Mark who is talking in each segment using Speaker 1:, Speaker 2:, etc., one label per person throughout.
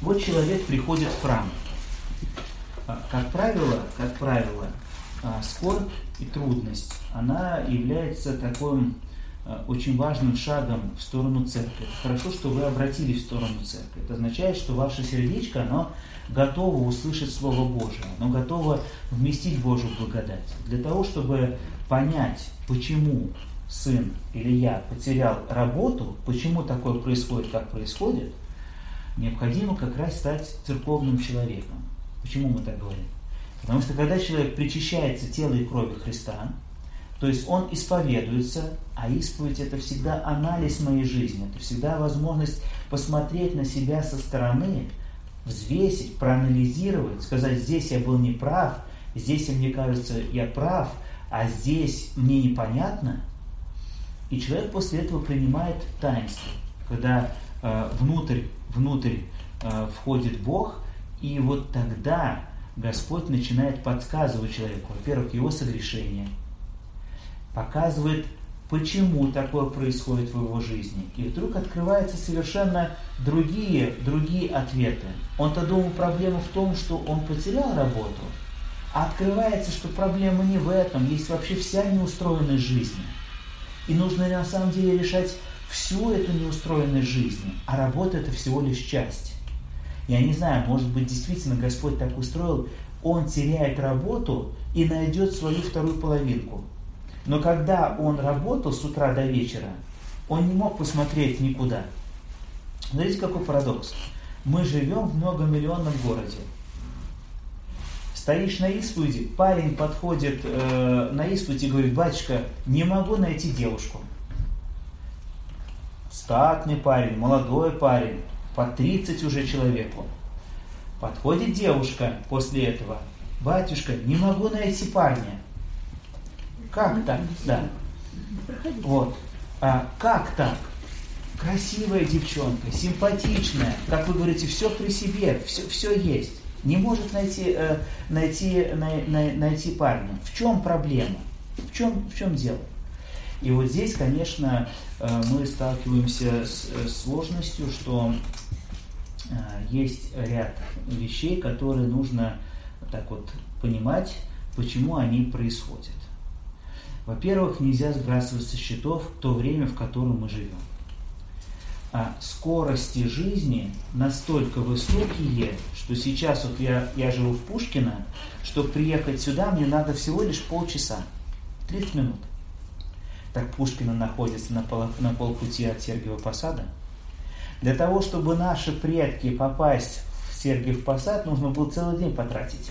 Speaker 1: Вот человек приходит в храм. Как правило, скорбь и трудность, она является таким очень важным шагом в сторону церкви. Хорошо, что вы обратились в сторону церкви. Это означает, что ваше сердечко, оно готово услышать Слово Божие, оно готово вместить Божью благодать. Для того, чтобы понять, почему сын или я потерял работу, почему такое происходит, как происходит, необходимо как раз стать церковным человеком. Почему мы так говорим? Потому что когда человек причащается тела и крови Христа, то есть он исповедуется, а исповедь — это всегда анализ моей жизни, это всегда возможность посмотреть на себя со стороны, взвесить, проанализировать, сказать: здесь я был неправ, здесь, мне кажется, я прав, а здесь мне непонятно. И человек после этого принимает таинство, когда внутрь входит Бог, и вот тогда Господь начинает подсказывать человеку, во-первых, его согрешение, показывает, почему такое происходит в его жизни. И вдруг открываются совершенно другие ответы. Он-то думал, проблема в том, что он потерял работу, а открывается, что проблема не в этом, есть вообще вся неустроенность жизни. И нужно на самом деле решать всю эту неустроенность жизни, а работа — это всего лишь часть. Я не знаю, может быть, действительно Господь так устроил, он теряет работу и найдет свою вторую половинку. Но когда он работал с утра до вечера, он не мог посмотреть никуда. Смотрите, какой парадокс. Мы живем в многомиллионном городе. Стоишь на исповеди, парень подходит на исповедь и говорит: батюшка, не могу найти девушку. Статный парень, молодой парень, по 30 уже человеку. Подходит девушка после этого: батюшка, не могу найти парня. Как так? Да. Вот. Как так? Красивая девчонка, симпатичная, как вы говорите, все при себе, все есть. Не может найти парня. В чем проблема? В чем дело? И вот здесь, конечно, мы сталкиваемся с сложностью, что есть ряд вещей, которые нужно так вот понимать, почему они происходят. Во-первых, нельзя сбрасывать со счетов то время, в котором мы живем. Скорости жизни настолько высокие, что сейчас вот я живу в Пушкино, чтобы приехать сюда, мне надо всего лишь полчаса, 30 минут. Так Пушкино находится на полпути от Сергиева Посада. Для того, чтобы наши предки попасть в Сергиев Посад, нужно было целый день потратить.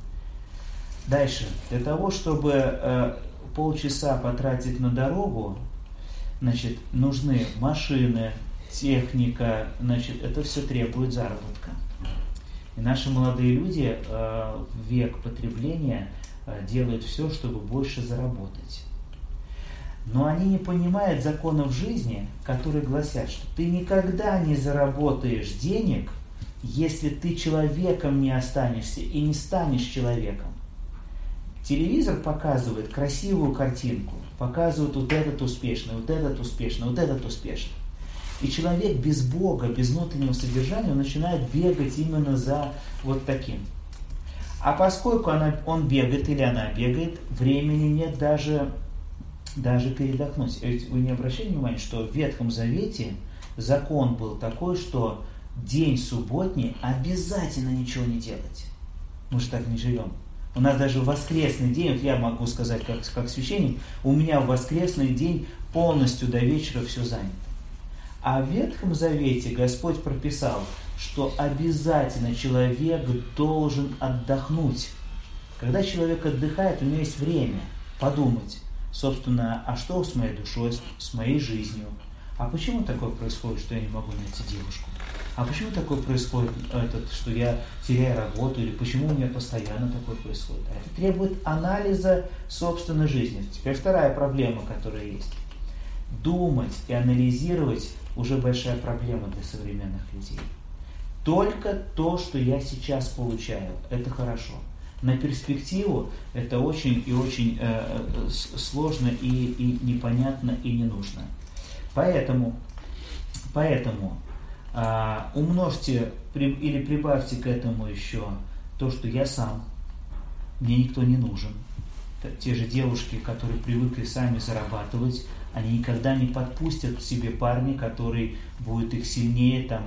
Speaker 1: Дальше, для того, чтобы полчаса потратить на дорогу, значит, нужны машины, техника, значит, это все требует заработка. И наши молодые люди в век потребления делают все, чтобы больше заработать. Но они не понимают законов жизни, которые гласят, что ты никогда не заработаешь денег, если ты человеком не останешься и не станешь человеком. Телевизор показывает красивую картинку, показывает вот этот успешный, вот этот успешный, вот этот успешный. И человек без Бога, без внутреннего содержания, он начинает бегать именно за вот таким. А поскольку он бегает или она бегает, времени нет даже передохнуть. Ведь вы не обращали внимания, что в Ветхом Завете закон был такой, что день субботний обязательно ничего не делать. Мы же так не живем. У нас даже в воскресный день, вот я могу сказать как священник, у меня в воскресный день полностью до вечера все занято. А в Ветхом Завете Господь прописал, что обязательно человек должен отдохнуть. Когда человек отдыхает, у него есть время подумать, собственно, а что с моей душой, с моей жизнью? А почему такое происходит, что я не могу найти девушку? А почему такое происходит, что я теряю работу, или почему у меня постоянно такое происходит? А это требует анализа собственной жизни. Теперь вторая проблема, которая есть. Думать и анализировать уже большая проблема для современных людей. Только то, что я сейчас получаю, это хорошо. На перспективу это очень и очень сложно и непонятно и не нужно. Поэтому Умножьте или прибавьте к этому еще то, что я сам, мне никто не нужен. Те же девушки, которые привыкли сами зарабатывать, они никогда не подпустят к себе парня, который будет их сильнее там,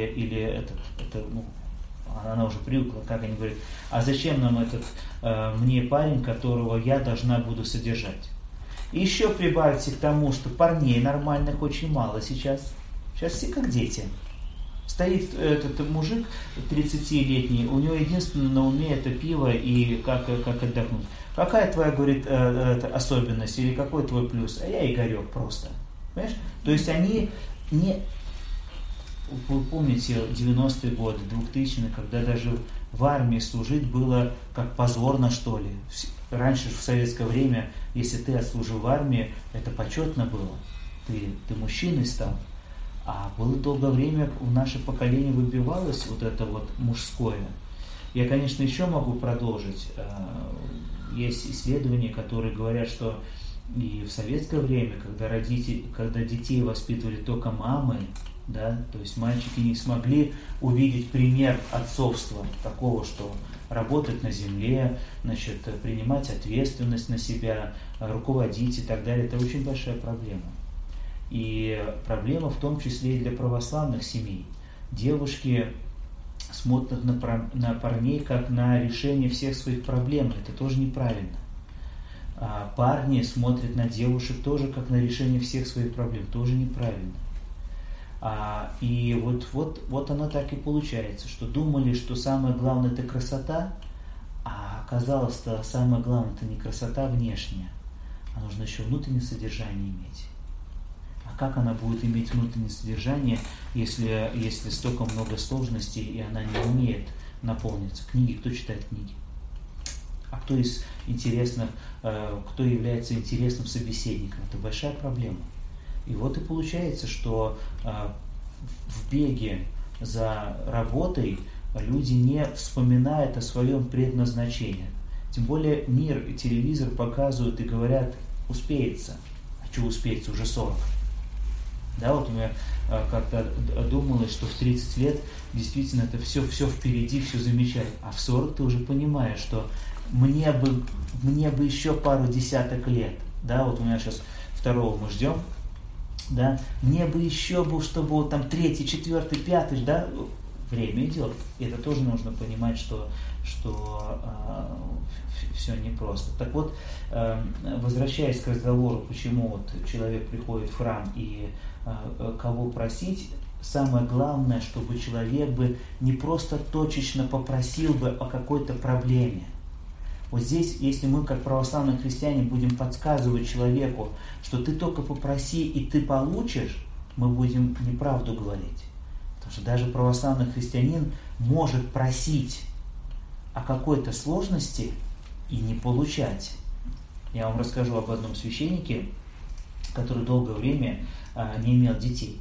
Speaker 1: она уже привыкла, как они говорят, а зачем нам мне парень, которого я должна буду содержать? И еще прибавьте к тому, что парней нормальных очень мало сейчас. Сейчас все как дети. Стоит этот мужик 30-летний, у него единственное на уме это пиво и как отдохнуть. Какая твоя, говорит, особенность или какой твой плюс? А я Игорек просто. Понимаешь? То есть они не... Вы помните 90-е годы, 2000-е, когда даже в армии служить было как позорно, что ли. Раньше, в советское время, если ты отслужил в армии, это почетно было. Ты мужчиной стал. А было долгое время, в наше поколение выбивалось вот это вот мужское. Я, конечно, еще могу продолжить. Есть исследования, которые говорят, что и в советское время, когда детей воспитывали только мамы, да, то есть мальчики не смогли увидеть пример отцовства, такого, что работать на земле, значит, принимать ответственность на себя, руководить и так далее, это очень большая проблема. И проблема в том числе и для православных семей. Девушки смотрят на парней как на решение всех своих проблем, это тоже неправильно. А парни смотрят на девушек тоже как на решение всех своих проблем, тоже неправильно. И вот оно так и получается, что думали, что самое главное это красота, а оказалось-то самое главное это не красота внешняя, а нужно еще внутреннее содержание иметь. А как она будет иметь внутреннее содержание, если столько много сложностей и она не умеет наполниться? Книги, кто читает книги? А кто из интересных, кто является интересным собеседником? Это большая проблема. И вот и получается, что в беге за работой люди не вспоминают о своем предназначении. Тем более мир и телевизор показывают и говорят, успеется. А что успеется? Уже 40. Да, вот у меня как-то думалось, что в 30 лет действительно это все впереди, все замечательно. А в 40 ты уже понимаешь, что мне бы еще пару десяток лет. Да, вот у меня сейчас второго мы ждем. Да, мне бы еще был, чтобы вот там 3-й, 4-й, 5-й, да, время идет. И это тоже нужно понимать, что все непросто. Так вот, возвращаясь к разговору, почему вот человек приходит в храм и кого просить, самое главное, чтобы человек бы не просто точечно попросил бы о какой-то проблеме. Вот здесь, если мы, как православные христиане, будем подсказывать человеку, что ты только попроси и ты получишь, мы будем неправду говорить. Потому что даже православный христианин может просить о какой-то сложности и не получать. Я вам расскажу об одном священнике, который долгое время не имел детей.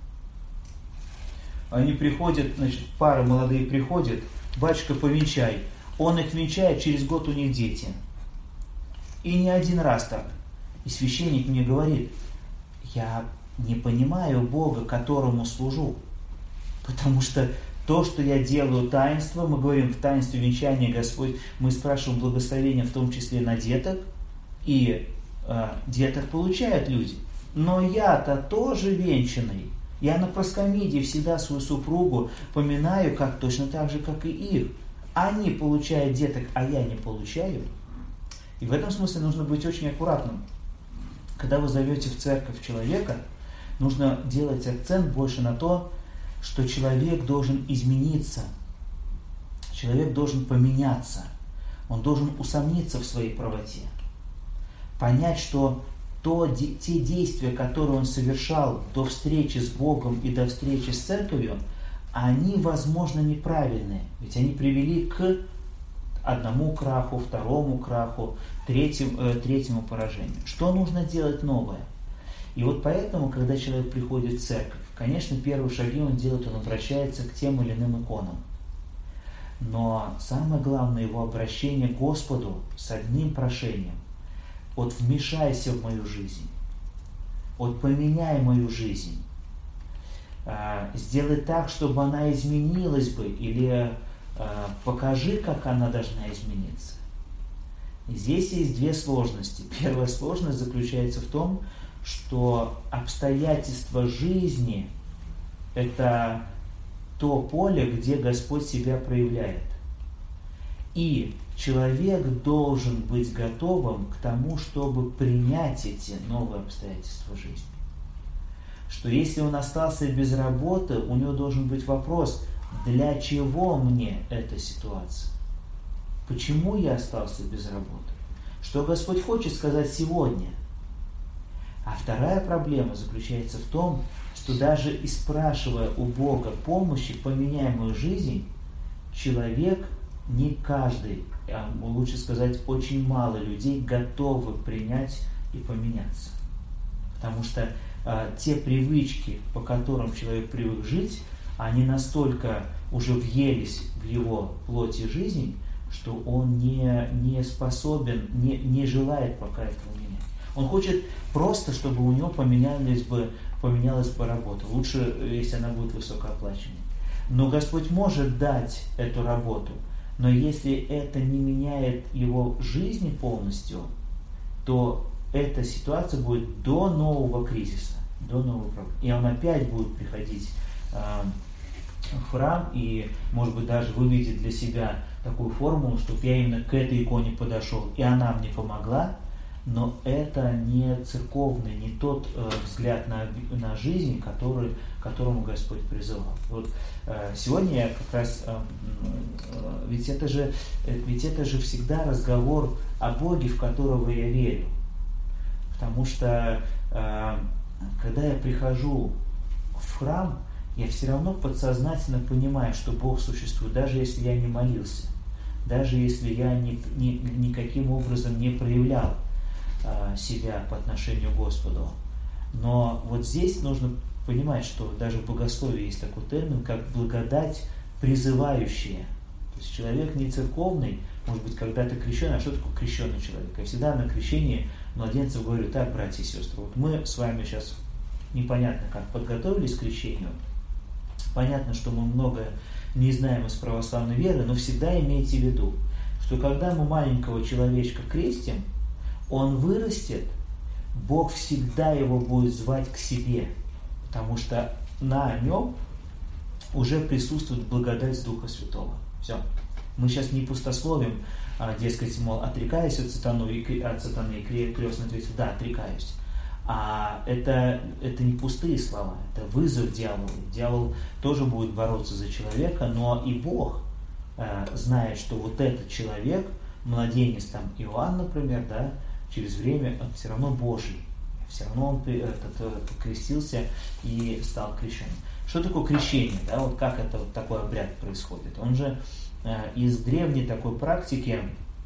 Speaker 1: Они приходят, значит, пары молодые приходят, батюшка, повенчай. Он их венчает, через год у них дети. И не один раз так. И священник мне говорит, я не понимаю Бога, которому служу. Потому что то, что я делаю таинство, мы говорим в таинстве венчания Господь, мы спрашиваем благословения в том числе на деток, и деток получают люди. Но я-то тоже венчанный. Я на проскомидии всегда свою супругу поминаю как точно так же, как и их. Они получают деток, а я не получаю. И в этом смысле нужно быть очень аккуратным. Когда вы зовете в церковь человека, нужно делать акцент больше на то, что человек должен измениться. Человек должен поменяться. Он должен усомниться в своей правоте. Понять, что те действия, которые он совершал до встречи с Богом и до встречи с церковью, они, возможно, неправильные. Ведь они привели к одному краху, второму краху, третьему поражению. Что нужно делать новое? И вот поэтому, когда человек приходит в церковь, конечно, первые шаги он делает, он обращается к тем или иным иконам. Но самое главное его обращение к Господу с одним прошением. Вот вмешайся в мою жизнь. Вот поменяй мою жизнь. сделай так, чтобы она изменилась бы, или покажи, как она должна измениться. И здесь есть две сложности. Первая сложность заключается в том, что обстоятельства жизни – это то поле, где Господь себя проявляет. И человек должен быть готовым к тому, чтобы принять эти новые обстоятельства жизни. Что если он остался без работы, у него должен быть вопрос, для чего мне эта ситуация? Почему я остался без работы? Что Господь хочет сказать сегодня? А вторая проблема заключается в том, что даже и спрашивая у Бога помощи, поменяя мою жизнь, человек, не каждый, лучше сказать, очень мало людей готовы принять и поменяться. Потому что те привычки, по которым человек привык жить, они настолько уже въелись в его плоть и жизнь, что он не способен, не желает пока этого менять. Он хочет просто, чтобы у него поменялась бы работа. Лучше, если она будет высокооплачиваемой. Но Господь может дать эту работу, но если это не меняет его жизни полностью, то эта ситуация будет до нового кризиса, до нового проблемы. И он опять будет приходить в храм, и, может быть, даже выведет для себя такую формулу, чтобы я именно к этой иконе подошел, и она мне помогла, но это не церковный, не тот взгляд на жизнь, к которому Господь призывал. Вот сегодня я как раз, ведь это же всегда разговор о Боге, в которого я верю. Потому что когда я прихожу в храм, я все равно подсознательно понимаю, что Бог существует, даже если я не молился, даже если я никаким образом не проявлял себя по отношению к Господу. Но вот здесь нужно понимать, что даже в богословии есть такой термин, как благодать призывающая. То есть человек не церковный, может быть, когда-то крещеный. А что такое крещеный человек? Я всегда на крещении младенцев говорю: так, братья и сестры, вот мы с вами сейчас непонятно как подготовились к крещению. Понятно, что мы многое не знаем из православной веры, но всегда имейте в виду, что когда мы маленького человечка крестим, он вырастет, Бог всегда его будет звать к себе, потому что на нем уже присутствует благодать Духа Святого. Все. Мы сейчас не пустословим, дескать, мол, отрекаюсь от сатаны, и крестный ответил: да, отрекаюсь. А это не пустые слова, это вызов дьяволу. Дьявол тоже будет бороться за человека, но и Бог знает, что вот этот человек, младенец там Иоанн, например, да, через время он все равно Божий. Все равно он крестился и стал крещенным. Что такое крещение? Да? Вот как это вот такой обряд происходит? Он же из древней практики,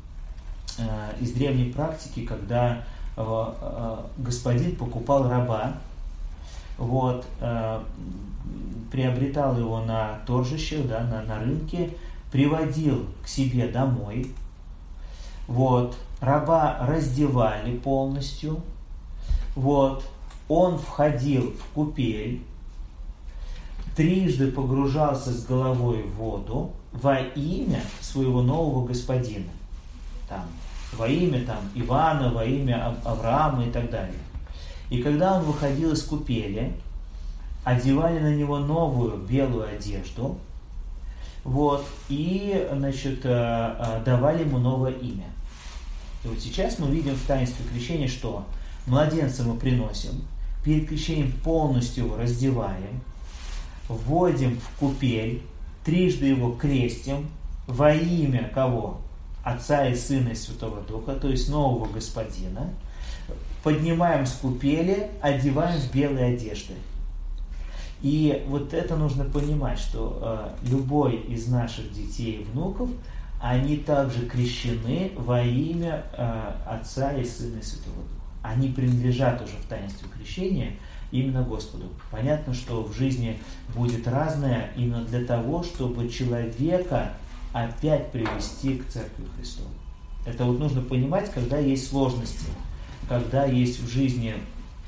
Speaker 1: когда господин покупал раба, вот, приобретал его на торжищах, да, на рынке, приводил к себе домой, вот, раба раздевали полностью, вот, он входил в купель, трижды погружался с головой в воду во имя своего нового господина. Там, во имя Ивана, во имя Авраама и так далее. И когда он выходил из купели, одевали на него новую белую одежду, вот, и, давали ему новое имя. И вот сейчас мы видим в таинстве крещения, что младенца мы приносим, перед крещением полностью его раздеваем, вводим в купель, трижды его крестим во имя кого? Отца и Сына и Святого Духа, то есть нового господина, поднимаем с купели, одеваем в белые одежды. И вот это нужно понимать, что любой из наших детей и внуков, они также крещены во имя Отца и Сына и Святого Духа. Они принадлежат уже в таинстве крещения именно Господу. Понятно, что в жизни будет разное именно для того, чтобы человека опять привести к Церкви Христовой. Это вот нужно понимать, когда есть сложности, когда есть в жизни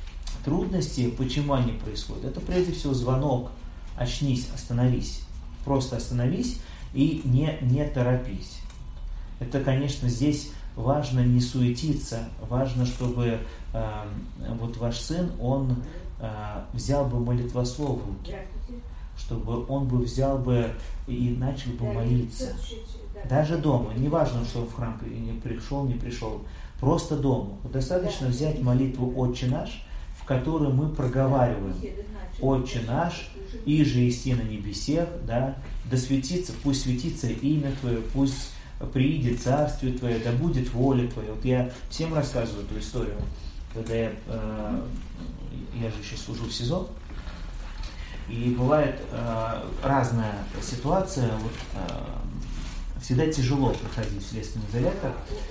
Speaker 1: трудности, почему они происходят? Это прежде всего звонок. Очнись, остановись. Просто остановись и не торопись. Это, конечно, здесь важно не суетиться, важно, чтобы вот ваш сын, он взял бы молитвослов в руки, чтобы он бы взял бы и начал бы молиться. Даже дома, не важно, что он в храм не пришел, просто дома. Достаточно взять молитву «Отче наш», в которой мы проговариваем «Отче наш, иже еси на небесех», да, да светится, пусть светится имя Твое, пусть приидет царствие Твое, да будет воля Твоя. Вот я всем рассказываю эту историю, когда я же еще служу в СИЗО, и бывает разная ситуация, вот, всегда тяжело проходить в следственный изолятор,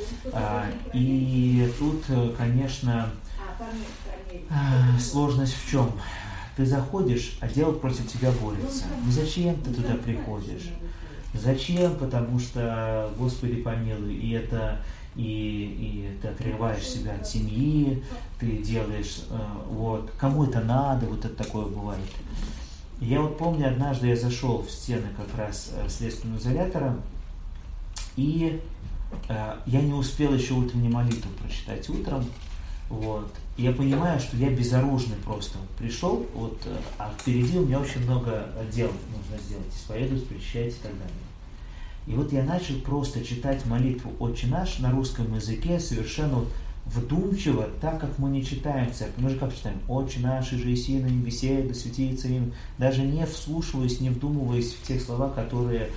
Speaker 1: и тут, конечно, сложность в чем? Ты заходишь, а дело против тебя борется. Ну зачем ты туда приходишь? Зачем? Потому что, Господи помилуй, и ты отрываешь себя от семьи, ты делаешь, вот, кому это надо, вот это такое бывает. Я вот помню, однажды я зашел в стены как раз следственного изолятора, и я не успел еще утреннюю молитву прочитать утром, вот. И я понимаю, что я безоружный просто. Пришел, вот, а впереди у меня очень много дел нужно сделать, исповедовать, причащать и так далее. И вот я начал просто читать молитву «Отче наш» на русском языке совершенно вдумчиво, так как мы не читаем в церкви. Мы же как читаем? «Отче наш, иже еси на небесе, да светится имя». Даже не вслушиваясь, не вдумываясь в те слова, которые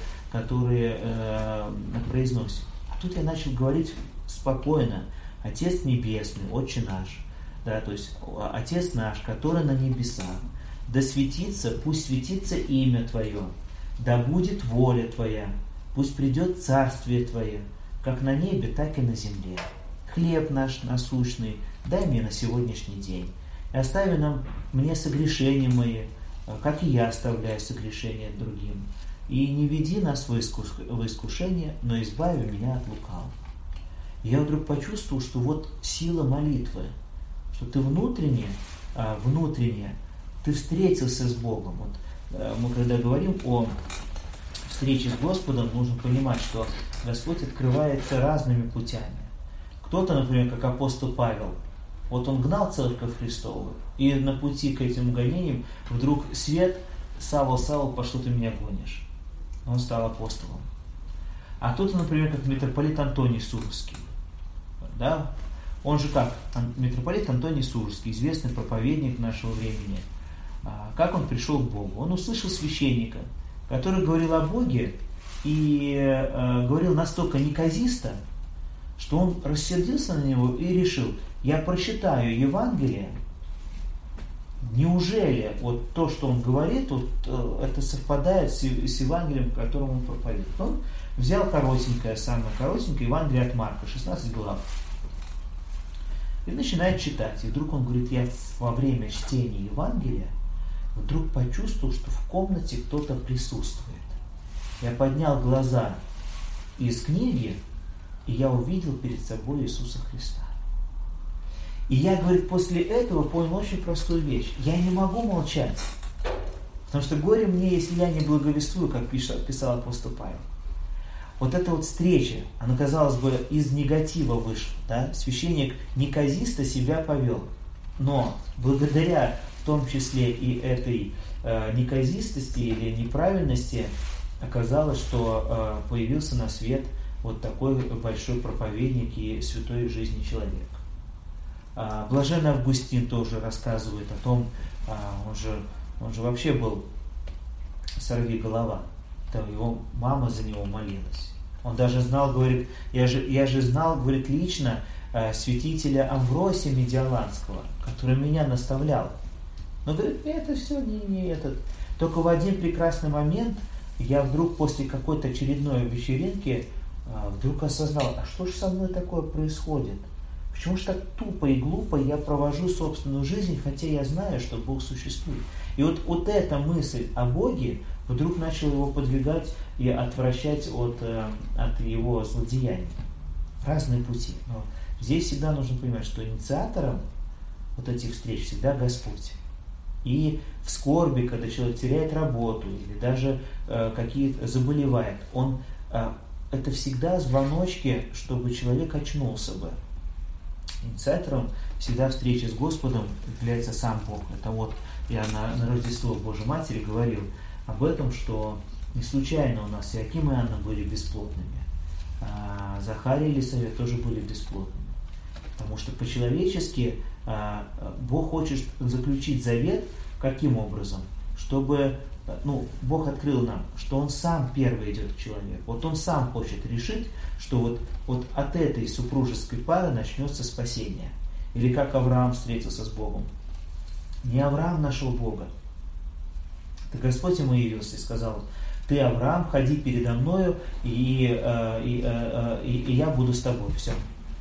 Speaker 1: произносим. А тут я начал говорить спокойно: «Отец Небесный, Отче наш». Да, то есть Отец наш, который на небесах, да светится, пусть светится имя Твое, да будет воля Твоя, пусть придет царствие Твое, как на небе, так и на земле. Хлеб наш насущный дай мне на сегодняшний день, и остави мне согрешения мои, как и я оставляю согрешения другим. И не веди нас в искушение, но избави меня от лукавого». Я вдруг почувствовал, что вот сила молитвы, что ты внутренне, ты встретился с Богом. Вот, мы когда говорим о встрече с Господом, нужно понимать, что Господь открывается разными путями. Кто-то, например, как апостол Павел, вот он гнал церковь Христову, и на пути к этим гонениям вдруг свет: «Савл, Савл, по что ты меня гонишь?» Он стал апостолом. А кто-то, например, как митрополит Антоний Суровский, да? Он же как? Митрополит Антоний Суровский, известный проповедник нашего времени. Как он пришел к Богу? Он услышал священника, который говорил о Боге, и говорил настолько неказисто, что он рассердился на него и решил: я прочитаю Евангелие, неужели вот то, что он говорит, вот, это совпадает с Евангелием, которым он проповедует. Он взял самое коротенькое Евангелие от Марка, 16 глав, и начинает читать. И вдруг он говорит: я во время чтения Евангелия вдруг почувствовал, что в комнате кто-то присутствует. Я поднял глаза из книги, и я увидел перед собой Иисуса Христа. И я, говорит, после этого понял очень простую вещь. Я не могу молчать, потому что горе мне, если я не благовествую, как писал апостол Павел. Вот эта вот встреча, она, казалось бы, из негатива вышла. Да? Священник неказисто себя повел. Но благодаря в том числе и этой неказистости или неправильности оказалось, что появился на свет вот такой большой проповедник и святой жизни человек. Блаженный Августин тоже рассказывает о том, он же вообще был сорвиголова. Его мама за него молилась. Он даже знал, говорит, я же знал, говорит, лично святителя Амвросия Медиаланского, который меня наставлял. Но, говорит, это все не этот. Только в один прекрасный момент я вдруг после какой-то очередной вечеринки вдруг осознал: а что же со мной такое происходит? Почему же так тупо и глупо я провожу собственную жизнь, хотя я знаю, что Бог существует? И вот эта мысль о Боге вдруг начала его подвигать и отвращать от его злодеяний. Разные пути. Но здесь всегда нужно понимать, что инициатором вот этих встреч всегда Господь. И в скорби, когда человек теряет работу или даже какие-то заболевает, это всегда звоночки, чтобы человек очнулся бы. Инициатором всегда встречи с Господом является сам Бог. Это вот я на Рождество Божьей Матери говорил об этом, что не случайно у нас Иоаким и Анна были бесплодными, а Захария и Елисавета тоже были бесплодными. Потому что по-человечески Бог хочет заключить завет каким образом? Чтобы, Бог открыл нам, что Он сам первый идет к человеку. Вот Он сам хочет решить, что вот от этой супружеской пары начнется спасение. Или как Авраам встретился с Богом. Не Авраам нашел Бога. Это Господь ему явился и сказал: ты, Авраам, ходи передо мною, и я буду с тобой. Все.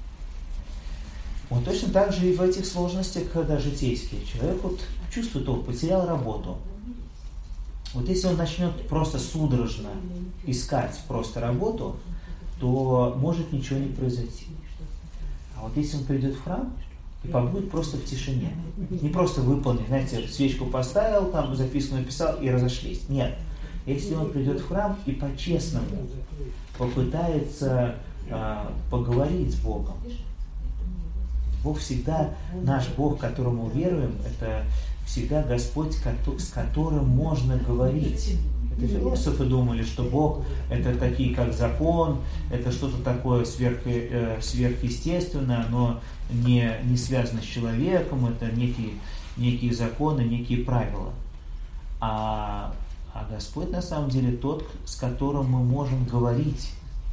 Speaker 1: Вот точно так же и в этих сложностях, когда житейские. Человек чувствует, он потерял работу. Вот если он начнет просто судорожно искать просто работу, то может ничего не произойти. А вот если он придет в храм и побудет просто в тишине, не просто выполнить, знаете, свечку поставил, там записку написал и разошлись. Нет. Если он придет в храм и по-честному попытается поговорить с Богом. Бог всегда, наш Бог, которому веруем, это всегда Господь, с которым можно говорить. Это философы думали, что Бог это такие, как закон, это что-то такое сверхъестественное, но не связано с человеком, это некие законы, некие правила. А Господь на самом деле тот, с которым мы можем говорить.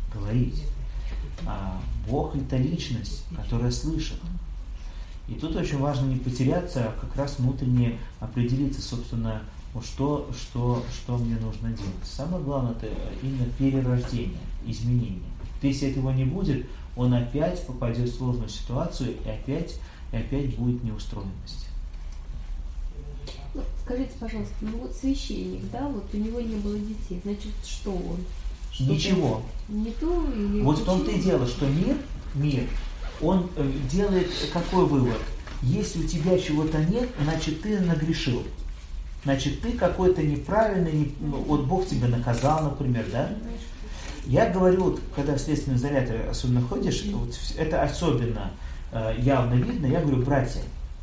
Speaker 1: Бог это личность, которая слышит. И тут очень важно не потеряться, а как раз внутренне определиться, собственно, что мне нужно делать. Самое главное это именно перерождение, изменение. Если этого не будет, он опять попадет в сложную ситуацию и опять будет неустроенность.
Speaker 2: Скажите, пожалуйста, вот священник, да, вот у него не было детей, значит, что он? Что-то
Speaker 1: ничего.
Speaker 2: Не то или
Speaker 1: вот в том-то и дело, что мир, он делает какой вывод? Если у тебя чего-то нет, значит ты нагрешил. Значит ты какой-то неправильный, вот Бог тебя наказал, например, да? Я говорю, когда в следственном изоляторе особенно ходишь, вот это особенно явно видно, я говорю: братья,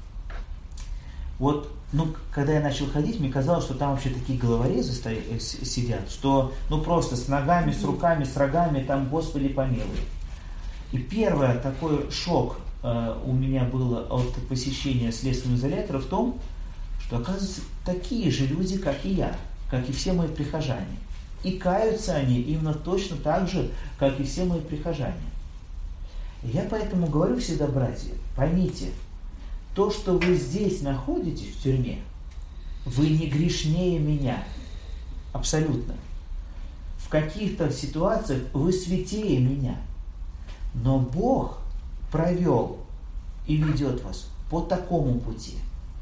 Speaker 1: когда я начал ходить, мне казалось, что там вообще такие головорезы сидят, что просто с ногами, с руками, с рогами, там, Господи помилуй. И первый такой шок у меня был от посещения следственного изолятора в том, что, оказывается, такие же люди, как и я, как и все мои прихожане. И каются они именно точно так же, как и все мои прихожане. И я поэтому говорю всегда: братья, поймите, то, что вы здесь находитесь в тюрьме, вы не грешнее меня. Абсолютно. В каких-то ситуациях вы святее меня. Но Бог провел и ведет вас по такому пути.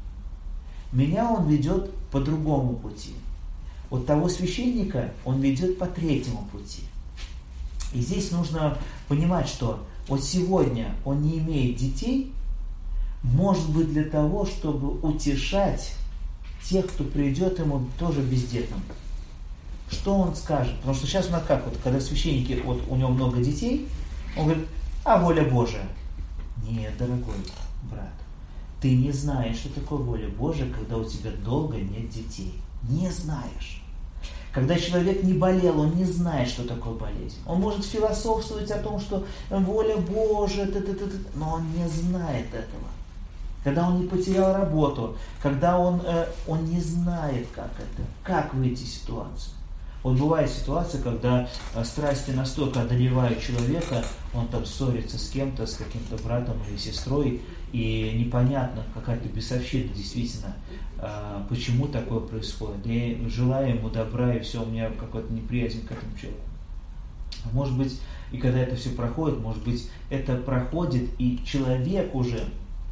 Speaker 1: Меня Он ведет по другому пути. Вот того священника Он ведет по третьему пути. И здесь нужно понимать, что вот сегодня он не имеет детей, может быть, для того, чтобы утешать тех, кто придет ему тоже бездетным. Что он скажет? Потому что сейчас у нас как, когда священники, у него много детей, он говорит: воля Божия. Нет, дорогой брат, ты не знаешь, что такое воля Божия, когда у тебя долго нет детей. Не знаешь. Когда человек не болел, он не знает, что такое болезнь. Он может философствовать о том, что воля Божия, но он не знает этого. Когда он не потерял работу, когда он не знает, как выйти из ситуации. Вот бывает ситуация, когда страсти настолько одолевают человека, он там ссорится с кем-то, с каким-то братом или сестрой, и непонятно, какая-то бесовщина действительно, почему такое происходит. Я желаю ему добра, и все, у меня какая-то неприязнь к этому человеку. Может быть, и когда это все проходит, может быть, это проходит, и человек уже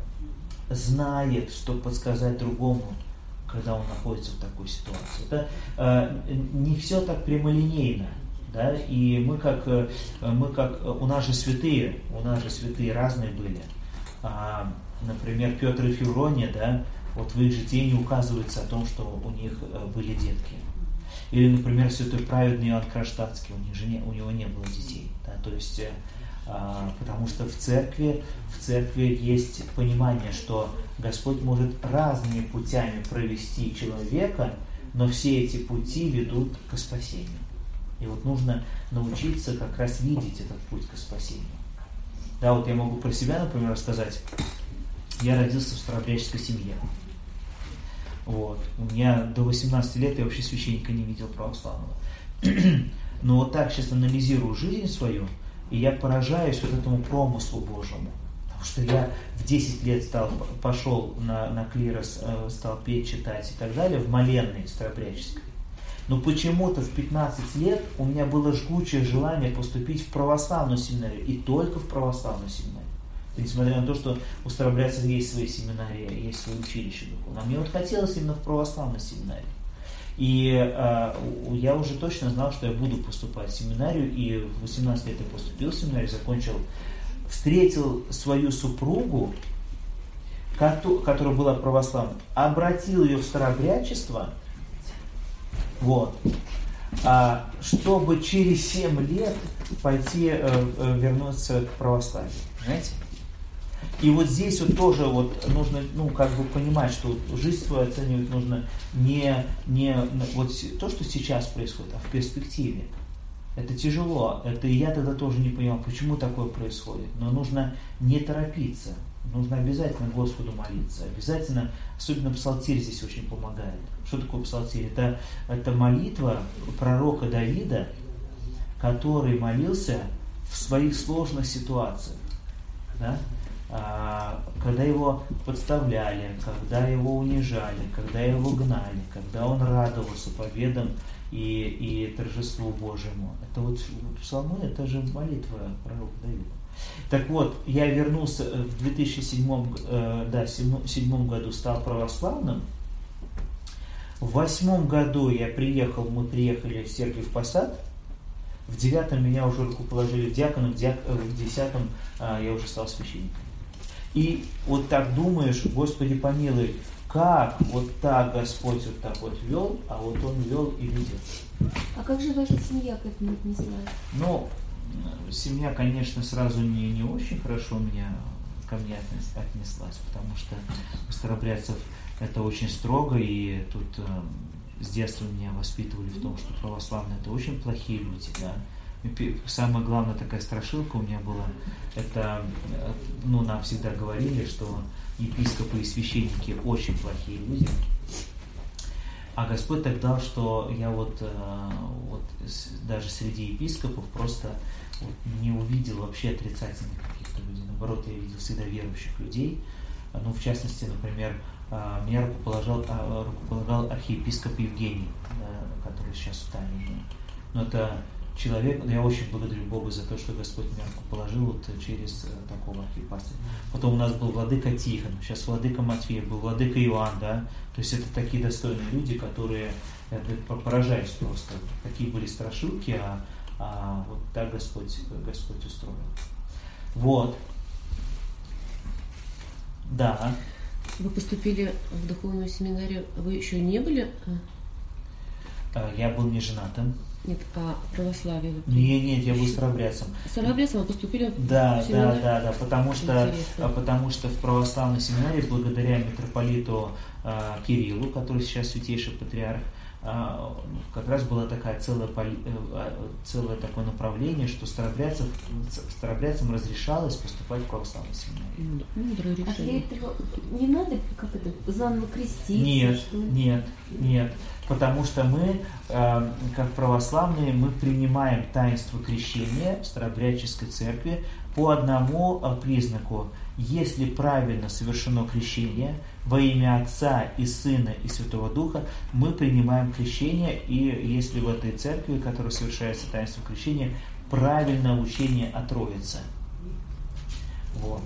Speaker 1: знает, что подсказать другому, когда он находится в такой ситуации. Это не все так прямолинейно, да, и мы как у нас же святые разные были. Например, Петр и Феврония, да, вот в их житии не указывается о том, что у них были детки. Или, например, святой праведный Иоанн Кронштадтский, у него не было детей. Да, то есть, потому что в церкви есть понимание, что Господь может разными путями провести человека, но все эти пути ведут к спасению. И вот нужно научиться как раз видеть этот путь к спасению. Да, вот я могу про себя, например, рассказать. Я родился в старообрядческой семье. Вот. У меня до 18 лет я вообще священника не видел православного. Но вот так сейчас анализирую жизнь свою, и я поражаюсь вот этому промыслу Божьему. Потому что я в 10 лет пошел на клирос, стал петь, читать и так далее, в моленной старообрядческой. Но почему-то в 15 лет у меня было жгучее желание поступить в православную семинарию, и только в православную семинарию. Несмотря на то, что у старообрядцев есть свои семинарии, есть свои училища духовные. А мне вот хотелось именно в православной семинарии. И я уже точно знал, что я буду поступать в семинарию, и в 18 лет я поступил в семинарию, встретил свою супругу, которая была православной, обратил ее в старообрядчество, вот, чтобы через 7 лет пойти вернуться к православию. Знаете? И вот здесь вот тоже вот нужно, понимать, что жизнь свою оценивать нужно не вот то, что сейчас происходит, а в перспективе. Это тяжело. Это и я тогда тоже не понимал, почему такое происходит. Но нужно не торопиться. Нужно обязательно Господу молиться. Обязательно, особенно псалтирь здесь очень помогает. Что такое псалтирь? Это молитва пророка Давида, который молился в своих сложных ситуациях. Да? Когда его подставляли, когда его унижали, когда его гнали, когда он радовался победам и торжеству Божьему. Это вот псалмы, это же молитва пророка Давида. Так вот, я вернулся в 2007 году, стал православным. В 2008 году мы приехали в церковь Посад. В 9 меня уже руку положили в диакона, в 10 я уже стал священником. И вот так думаешь, Господи помилуй, как вот так Господь вот так вот вел, а вот Он вел и ведет.
Speaker 2: А как же ваша семья к этому отнеслась?
Speaker 1: Семья, конечно, сразу не очень хорошо ко мне отнеслась, потому что у старообрядцев это очень строго, и тут с детства меня воспитывали в том, что православные это очень плохие люди, да. И самая главная такая страшилка у меня была, это, нам всегда говорили, что епископы и священники очень плохие люди. А Господь так дал, что я даже среди епископов просто не увидел вообще отрицательных каких-то людей. Наоборот, я видел всегда верующих людей. В частности, например, меня рукополагал архиепископ Евгений, который сейчас в Таллине. Это человек, я очень благодарю Бога за то, что Господь меня положил через такого архиепастыря. Потом у нас был владыка Тихон, сейчас владыка Матфей, был владыка Иоанн, да. То есть это такие достойные люди, которые, я поражаюсь просто, какие были страшилки, а вот так Господь устроил. Вот. Да.
Speaker 3: Вы поступили в духовную семинарию, вы еще не были?
Speaker 1: Я был не женатым.
Speaker 3: Нет, а православие вы?
Speaker 1: Нет, я был старообрядцем.
Speaker 3: Старообрядцем вы поступили в
Speaker 1: семинарию? Да, потому что в православной семинарии, благодаря митрополиту Кириллу, который сейчас святейший патриарх, как раз было целое такое направление, что старообрядцам разрешалось поступать в православную семинарию.
Speaker 3: Мудрое решение.
Speaker 2: А для этого не надо заново креститься?
Speaker 1: Нет. Потому что мы, как православные, мы принимаем таинство крещения в старообрядческой церкви по одному признаку. Если правильно совершено крещение во имя Отца и Сына и Святого Духа, мы принимаем крещение, и если в этой церкви, которая совершается таинство крещения, правильное учение о Троице. Вот.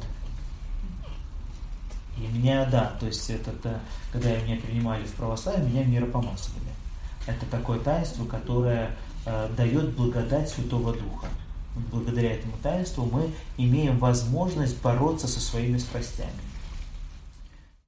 Speaker 1: И меня, то есть когда меня принимали в православие, меня миропомазывали. Это такое таинство, которое дает благодать Святого Духа. Благодаря этому таинству мы имеем возможность бороться со своими страстями.